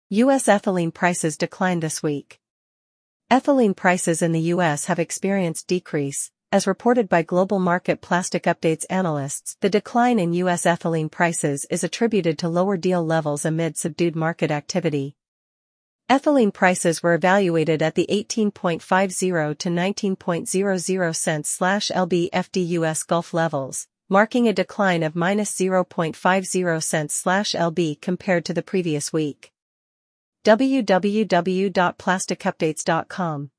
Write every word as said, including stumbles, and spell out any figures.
U S ethylene prices declined this week. Ethylene prices in the U S have experienced decrease, as reported by Global Market Plastic Updates analysts. The decline in U S ethylene prices is attributed to lower deal levels amid subdued market activity. Ethylene prices were evaluated at the eighteen point five zero to nineteen point zero zero cents slash L B F D U S Gulf levels, marking a decline of minus zero point five zero cents slash L B compared to the previous week. w w w dot plastic updates dot com